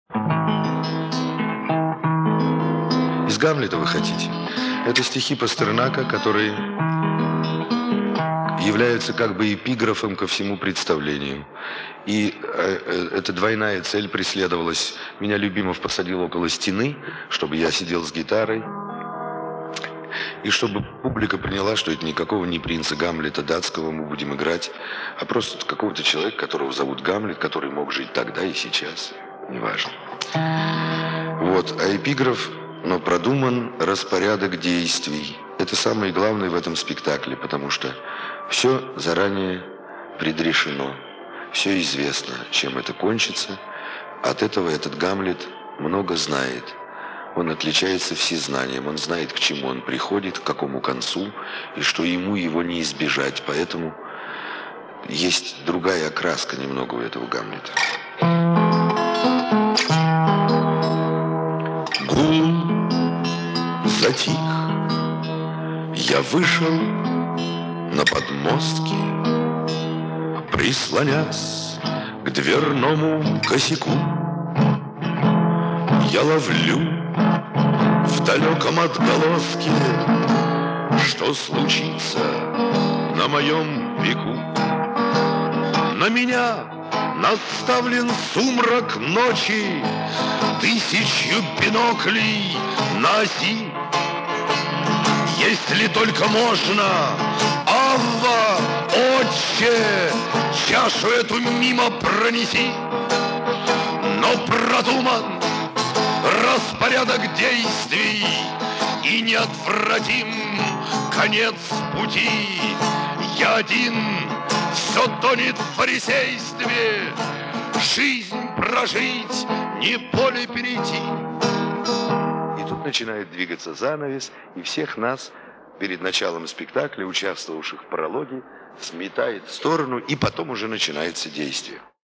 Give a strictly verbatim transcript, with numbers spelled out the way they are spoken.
Из Гамлета вы хотите? Это стихи Пастернака, которые являются как бы эпиграфом ко всему представлению. И э, э, эта двойная цель преследовалась. Меня Любимов посадил около стены, чтобы я сидел с гитарой. И чтобы публика поняла, что это никакого не принца Гамлета датского мы будем играть, а просто какого-то человека, которого зовут Гамлет, который мог жить тогда и сейчас. Неважно. Вот. А эпиграф, но продуман распорядок действий. Это самое главное в этом спектакле, потому что все заранее предрешено. Все известно, чем это кончится. От этого этот Гамлет много знает. Он отличается всезнанием. Он знает, к чему он приходит, к какому концу, и что ему его не избежать. Поэтому есть другая окраска немного у этого Гамлета. Гул затих. Я вышел на подмостки, прислонясь к дверному косяку. Я ловлю в далеком отголоске, что случится на моем веку. На меня наставлен сумрак ночи, тысячью биноклей на оси. Если только можно, Авва, Отче, чашу эту мимо пронеси. Но продуман распорядок действий, и неотвратим конец пути. Я один, все тонет в фарисействе, жизнь прожить, не поле перейти. И тут начинает двигаться занавес, и всех нас перед началом спектакля, участвовавших в прологе, сметает в сторону, и потом уже начинается действие.